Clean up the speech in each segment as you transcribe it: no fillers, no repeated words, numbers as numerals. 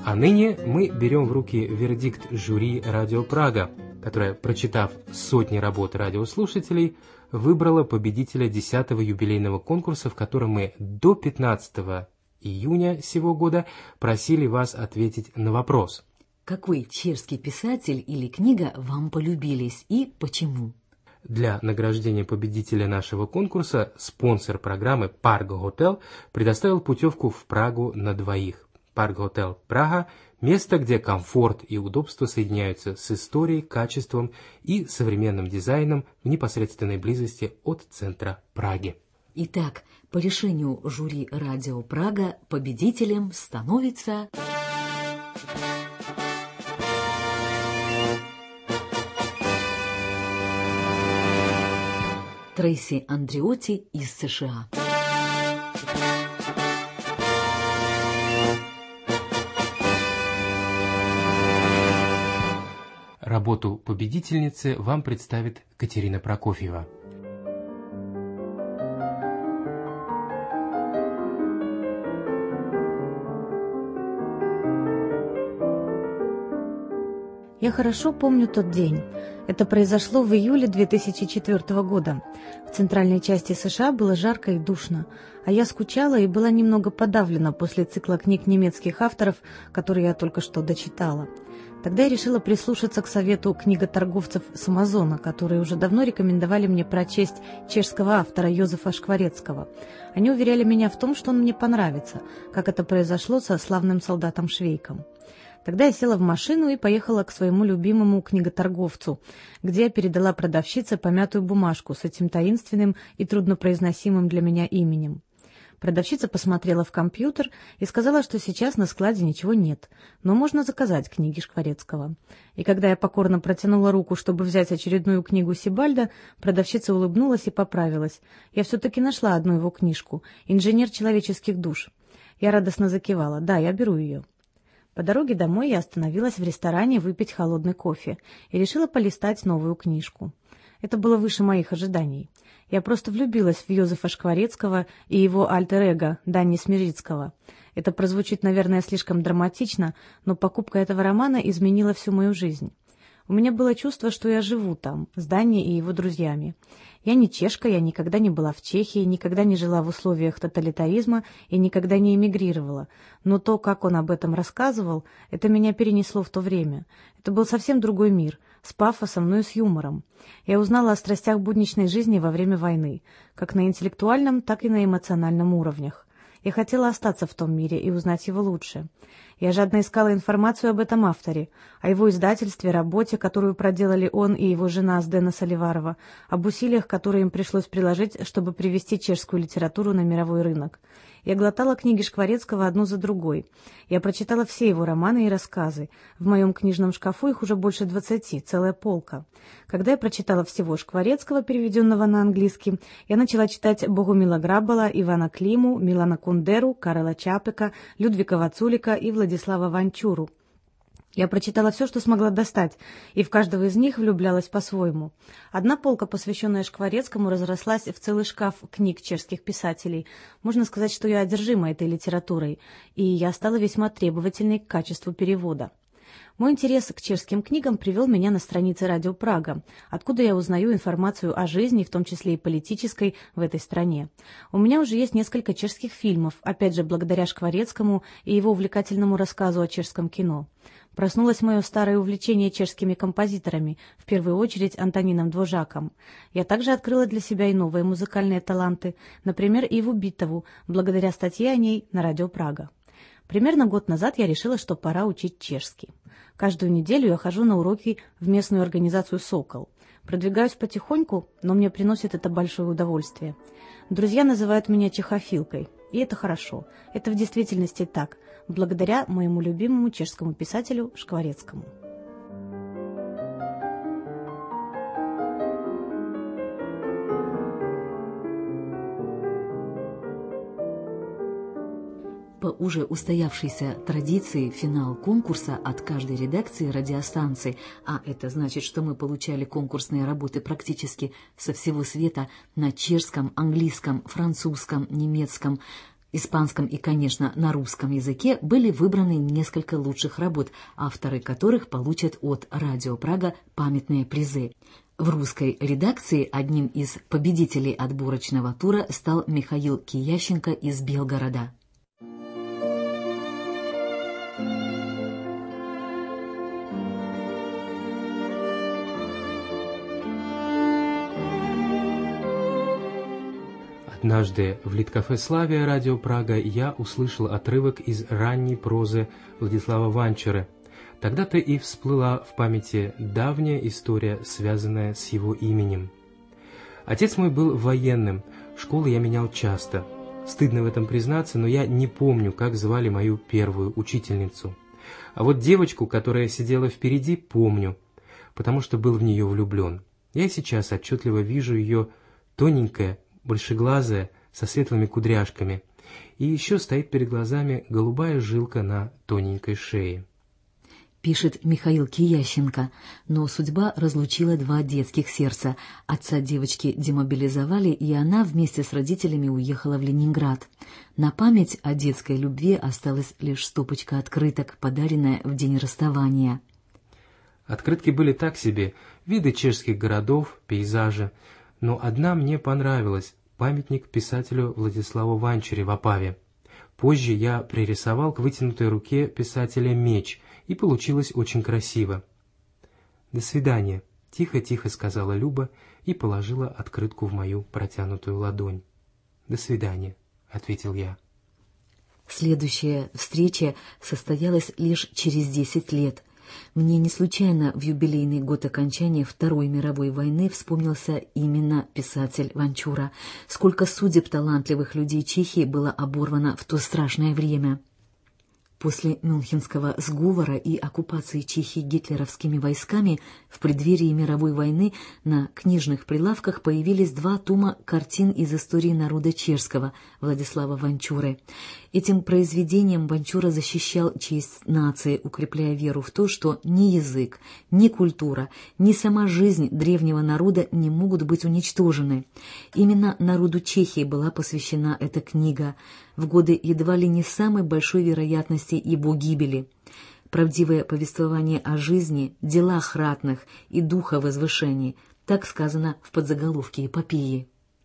А ныне мы берем в руки вердикт жюри «Радио Прага», которое, прочитав сотни работ радиослушателей, выбрало победителя 10-го юбилейного конкурса, в котором мы до 15 июня сего года просили вас ответить на вопрос. Какой чешский писатель или книга вам полюбились и почему? Для награждения победителя нашего конкурса спонсор программы Park Hotel предоставил путевку в Прагу на двоих. Park Hotel Прага – место, где комфорт и удобство соединяются с историей, качеством и современным дизайном в непосредственной близости от центра Праги. Итак, по решению жюри «Радио Прага» победителем становится... Трейси Андриотти из США. Работу победительницы вам представит Катерина Прокофьева. Я хорошо помню тот день. Это произошло в июле 2004 года. В центральной части США было жарко и душно, а я скучала и была немного подавлена после цикла книг немецких авторов, которые я только что дочитала. Тогда я решила прислушаться к совету книготорговцев с Амазона, которые уже давно рекомендовали мне прочесть чешского автора Йозефа Шкварецкого. Они уверяли меня в том, что он мне понравится, как это произошло со славным солдатом Швейком. Тогда я села в машину и поехала к своему любимому книготорговцу, где я передала продавщице помятую бумажку с этим таинственным и труднопроизносимым для меня именем. Продавщица посмотрела в компьютер и сказала, что сейчас на складе ничего нет, но можно заказать книги Шкварецкого. И когда я покорно протянула руку, чтобы взять очередную книгу Сибальда, продавщица улыбнулась и поправилась. Я все-таки нашла одну его книжку «Инженер человеческих душ». Я радостно закивала. «Да, я беру ее». По дороге домой я остановилась в ресторане выпить холодный кофе и решила полистать новую книжку. Это было выше моих ожиданий. Я просто влюбилась в Йозефа Шкварецкого и его альтер-эго Данни Смирицкого. Это прозвучит, наверное, слишком драматично, но покупка этого романа изменила всю мою жизнь. У меня было чувство, что я живу там, с Данни и его друзьями. Я не чешка, я никогда не была в Чехии, никогда не жила в условиях тоталитаризма и никогда не эмигрировала. Но то, как он об этом рассказывал, это меня перенесло в то время. Это был совсем другой мир, с пафосом, но и с юмором. Я узнала о страстях будничной жизни во время войны, как на интеллектуальном, так и на эмоциональном уровнях. Я хотела остаться в том мире и узнать его лучше. Я жадно искала информацию об этом авторе, о его издательстве, работе, которую проделали он и его жена Здена Соливарова, об усилиях, которые им пришлось приложить, чтобы привести чешскую литературу на мировой рынок. Я глотала книги Шкварецкого одну за другой. Я прочитала все его романы и рассказы. В моем книжном шкафу их уже больше 20, целая полка. Когда я прочитала всего Шкварецкого, переведенного на английский, я начала читать Богумила Граббала, Ивана Климу, Милана Кундеру, Карла Чапека, Людвика Вацулика и Владислава Ванчуру. Я прочитала все, что смогла достать, и в каждого из них влюблялась по-своему. Одна полка, посвященная Шкварецкому, разрослась в целый шкаф книг чешских писателей. Можно сказать, что я одержима этой литературой, и я стала весьма требовательной к качеству перевода. Мой интерес к чешским книгам привел меня на страницы «Радио Прага», откуда я узнаю информацию о жизни, в том числе и политической, в этой стране. У меня уже есть несколько чешских фильмов, опять же, благодаря Шкварецкому и его увлекательному рассказу о чешском кино. Проснулось мое старое увлечение чешскими композиторами, в первую очередь Антонином Двожаком. Я также открыла для себя и новые музыкальные таланты, например, Иву Битову, благодаря статье о ней на «Радио Прага». Примерно год назад я решила, что пора учить чешский. Каждую неделю я хожу на уроки в местную организацию «Сокол». Продвигаюсь потихоньку, но мне приносит это большое удовольствие. Друзья называют меня чехофилкой, и это хорошо. Это в действительности так, благодаря моему любимому чешскому писателю Шкварецкому. По уже устоявшейся традиции финал конкурса от каждой редакции радиостанции, а это значит, что мы получали конкурсные работы практически со всего света на чешском, английском, французском, немецком, испанском и, конечно, на русском языке были выбраны несколько лучших работ, авторы которых получат от Радио Прага памятные призы. В русской редакции одним из победителей отборочного тура стал Михаил Киященко из Белгорода. Однажды в Литкафе «Славия» Радио Прага я услышал отрывок из ранней прозы Владислава Ванчуры. Тогда-то и всплыла в памяти давняя история, связанная с его именем. Отец мой был военным, школу я менял часто. Стыдно в этом признаться, но я не помню, как звали мою первую учительницу. А вот девочку, которая сидела впереди, помню, потому что был в нее влюблен. Я и сейчас отчетливо вижу ее тоненькое, большеглазая, со светлыми кудряшками, и еще стоит перед глазами голубая жилка на тоненькой шее. Пишет Михаил Киященко, но судьба разлучила два детских сердца. Отца девочки демобилизовали, и она вместе с родителями уехала в Ленинград. На память о детской любви осталась лишь стопочка открыток, подаренная в день расставания. Открытки были так себе, виды чешских городов, пейзажи, но одна мне понравилась — памятник писателю Владиславу Ванчуре в Опаве. Позже я пририсовал к вытянутой руке писателя меч, и получилось очень красиво. «До свидания», — тихо-тихо сказала Люба и положила открытку в мою протянутую ладонь. «До свидания», — ответил я. Следующая встреча состоялась лишь через 10 лет. Мне не случайно в юбилейный год окончания Второй мировой войны вспомнился именно писатель Ванчура. Сколько судеб талантливых людей Чехии было оборвано в то страшное время. После Мюнхенского сговора и оккупации Чехии гитлеровскими войсками в преддверии мировой войны на книжных прилавках появились 2 тома картин из истории народа чешского Владислава Ванчуры. Этим произведением Ванчура защищал честь нации, укрепляя веру в то, что ни язык, ни культура, ни сама жизнь древнего народа не могут быть уничтожены. Именно народу Чехии была посвящена эта книга в годы едва ли не самой большой вероятности его гибели. Правдивое повествование о жизни, делах ратных и духа возвышения, так сказано в подзаголовке эпопеи.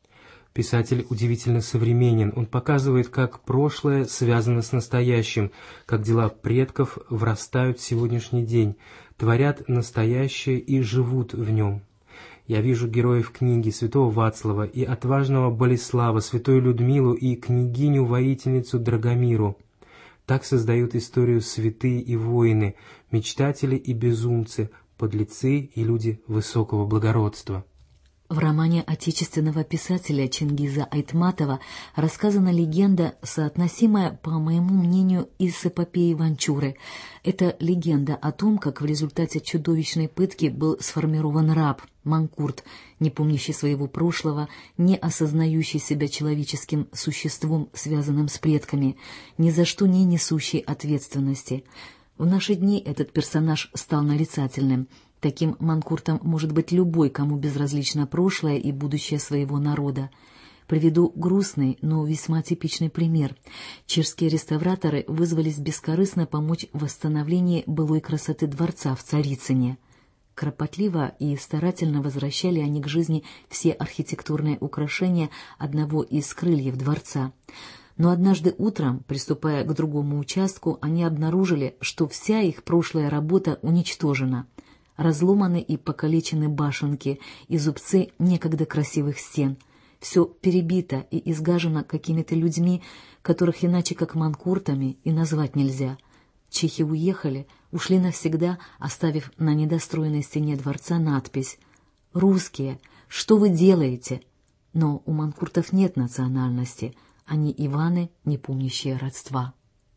Писатель удивительно современен. Он показывает, как прошлое связано с настоящим, как дела предков врастают в сегодняшний день, творят настоящее и живут в нем. Я вижу героев книги святого Вацлава и отважного Болеслава, святую Людмилу и княгиню-воительницу Драгомиру. Так создают историю святые и воины, мечтатели и безумцы, подлецы и люди высокого благородства. В романе отечественного писателя Чингиза Айтматова рассказана легенда, соотносимая, по моему мнению, и с эпопеей Ванчуры. Это легенда о том, как в результате чудовищной пытки был сформирован раб, манкурт, не помнящий своего прошлого, не осознающий себя человеческим существом, связанным с предками, ни за что не несущий ответственности. В наши дни этот персонаж стал нарицательным. Таким манкуртом может быть любой, кому безразлично прошлое и будущее своего народа. Приведу грустный, но весьма типичный пример. Чешские реставраторы вызвались бескорыстно помочь в восстановлении былой красоты дворца в Царицыне. Кропотливо и старательно возвращали они к жизни все архитектурные украшения одного из крыльев дворца. Но однажды утром, приступая к другому участку, они обнаружили, что вся их прошлая работа уничтожена. Разломаны и покалечены башенки и зубцы некогда красивых стен. Все перебито и изгажено какими-то людьми, которых иначе как манкуртами и назвать нельзя. Чехи уехали, ушли навсегда, оставив на недостроенной стене дворца надпись «Русские, что вы делаете?» Но у манкуртов нет национальности, они Иваны, не помнящие родства.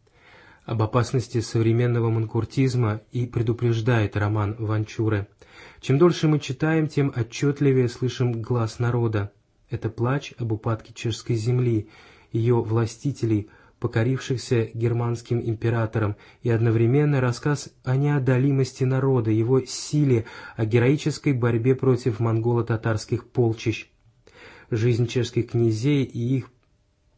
Об опасности современного манкуртизма и предупреждает роман Ванчуры. Чем дольше мы читаем, тем отчетливее слышим глас народа. Это плач об упадке чешской земли, ее властителей, покорившихся германским императорам, и одновременно рассказ о неодолимости народа, его силе, о героической борьбе против монголо-татарских полчищ. Жизнь чешских князей и их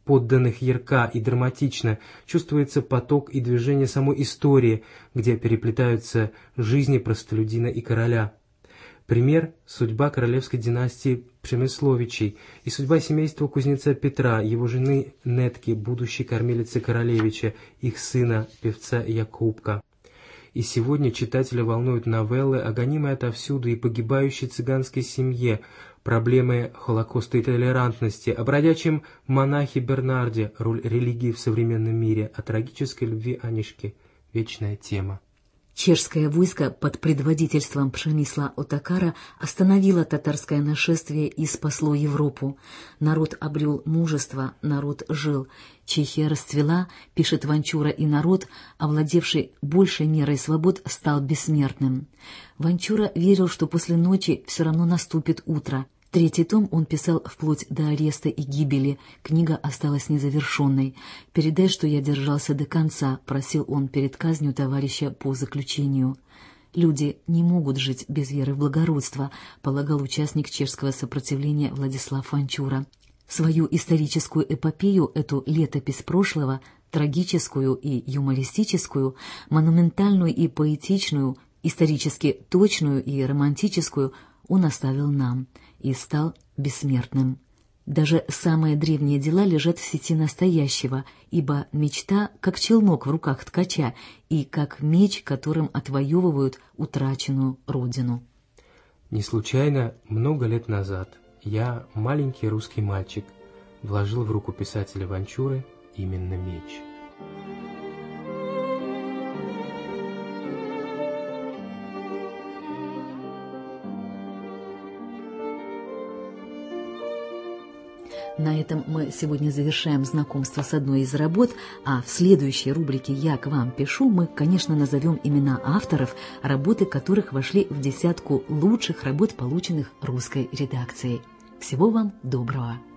подданных ярка и драматично, чувствуется поток и движение самой истории, где переплетаются жизни простолюдина и короля. Пример – судьба королевской династии Przemysłowичей и судьба семейства кузнеца Петра, его жены Нетки, будущей кормилицы королевича, их сына, певца Якубка. И сегодня читателя волнуют новеллы о гонимой отовсюду и погибающей цыганской семье, проблемы Холокоста и толерантности, о бродячем монахе Бернарде, роль религии в современном мире, о трагической любви Анишки – вечная тема. Чешское войско под предводительством Пшемисла Отакара остановило татарское нашествие и спасло Европу. Народ обрел мужество, народ жил. Чехия расцвела, пишет Ванчура, и народ, овладевший большей мерой свобод, стал бессмертным. Ванчура верил, что после ночи все равно наступит утро. 3-й том он писал вплоть до ареста и гибели. Книга осталась незавершенной. «Передай, что я держался до конца», — просил он перед казнью товарища по заключению. «Люди не могут жить без веры в благородство», — полагал участник чешского сопротивления Владислав Ванчура. Свою историческую эпопею, эту летопись прошлого, трагическую и юмористическую, монументальную и поэтичную, исторически точную и романтическую, он оставил нам и стал бессмертным. Даже самые древние дела лежат в сети настоящего, ибо мечта как челнок в руках ткача и как меч, которым отвоевывают утраченную родину. Не случайно много лет назад я, маленький русский мальчик, вложил в руку писателя Ванчуры именно меч. На этом мы сегодня завершаем знакомство с одной из работ, а в следующей рубрике «Я к вам пишу» мы, конечно, назовем имена авторов, работы которых вошли в 10 лучших работ, полученных русской редакцией. Всего вам доброго!